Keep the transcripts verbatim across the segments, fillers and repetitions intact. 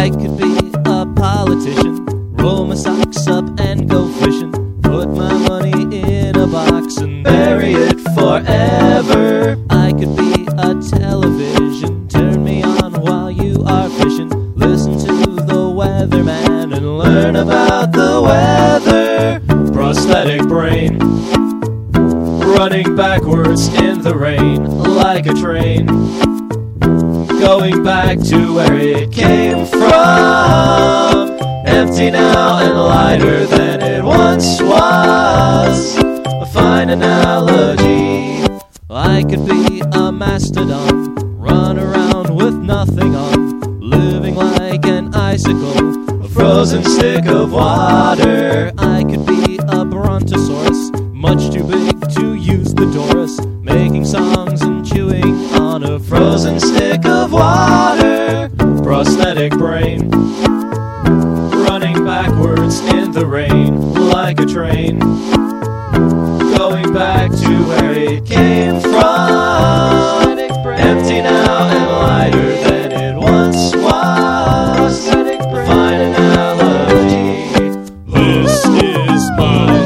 I could be a politician, roll my socks up and go fishing, put my money in a box and bury it forever. I could be a television, turn me on while you are fishing, listen to the weatherman and learn about the weather. Prosthetic brain, running backwards in the rain like a train, going back to where it came from, empty now and lighter than it once was. A fine analogy. I could be a mastodon, run around with nothing on, living like an icicle, a frozen stick of water. I could be a brontosaurus, much too big to use the Doris, making songs and chewing on a frozen stick of water. Prosthetic brain, running backwards in the rain like a train, going back to where it came from, empty now and lighter than it once was. A fine analogy. This is my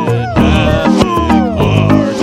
synaptic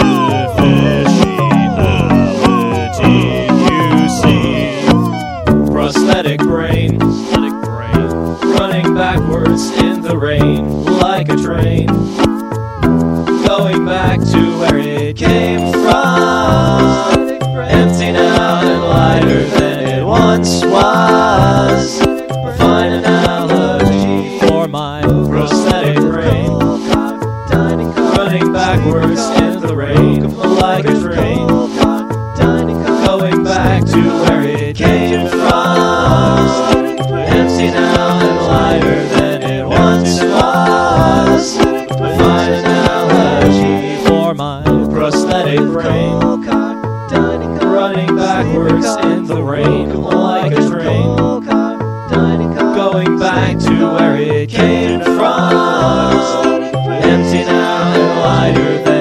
artificiality, you see. Prosthetic brain, prosthetic brain, running backwards in the rain like a train, going back to where it came from, empty now and lighter than it once was. A fine analogy for my prosthetic brain, running backwards in the rain like a train, going back to where it came from, empty now and lighter than it once was. A fine analogy for my prosthetic brain, running backwards in the rain like a train, going back to where it came from, empty now and lighter than